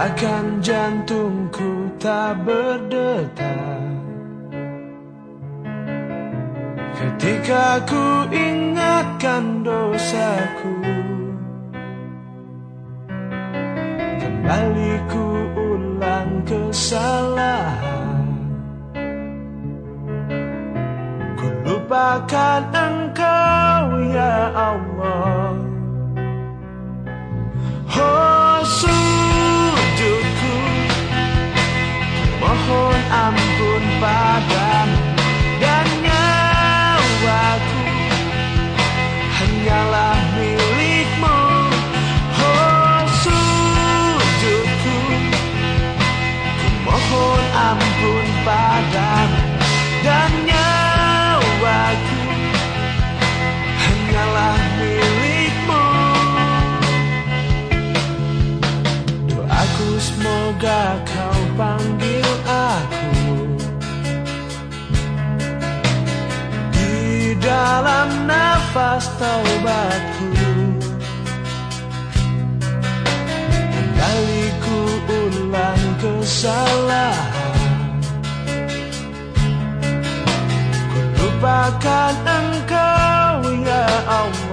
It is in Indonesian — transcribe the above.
Seakan jantungku tak berdetak ketika ku ingatkan dosaku. Kembali ku ulang kesalahan, ku lupakan Engkau ya Allah. Oh sujudku, mohon ampun padamu, dan nyawaku hanyalah milikmu. Oh sujudku, ku mohon ampun padamu, dan nyawaku hanyalah milikmu. Doaku semoga kau panggil aku di dalam nafas taubatku. Kembali ku ulang kesalahan, ku lupakan Engkau ya Allah.